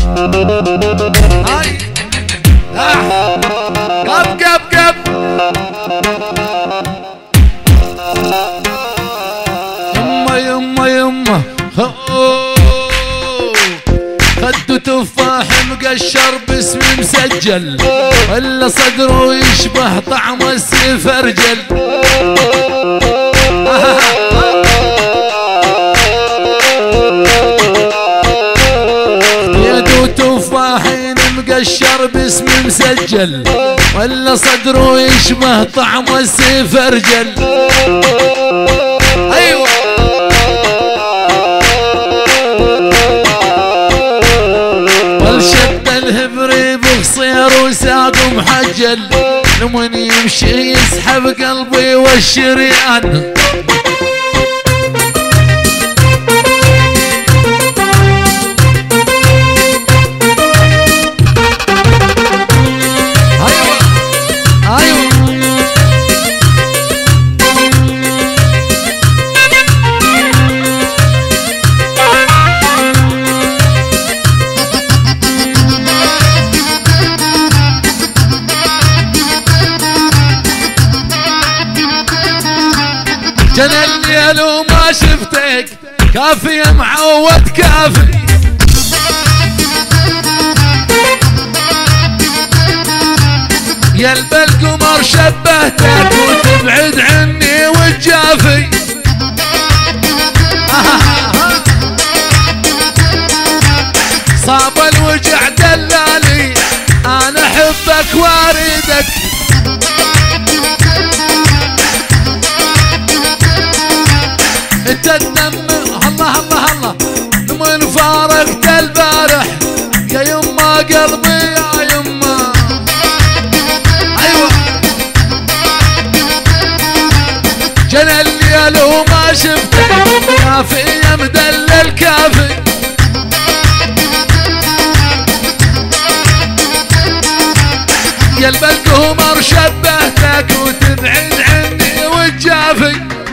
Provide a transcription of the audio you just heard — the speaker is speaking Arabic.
هاي قب قب قب يما يما يما خدوا تفاح مقشر باسمي مسجل ولا صدره يشبه طعم السفرجل. يدو تفاحين مقشر باسمي مسجل ولا صدره يشبه طعم السفرجل. ايوه والشد الهبري بخصير وساق محجل لمن يمشي يسحب قلبي والشريان. جنى الليل وما شفتك كافي يا معود كافي. يا القمر شبهتك وتبعد عني وتجافي. صاب الوجع دلالي انا احبك واردك. انت الدم الله الله الله من فارقت البارح يا يما قلبي يا يما. ايوه جنى الليل وما شفتك كافي يا مدلل كافي. يا القمر شبهتك وتبعد عني وتجافي.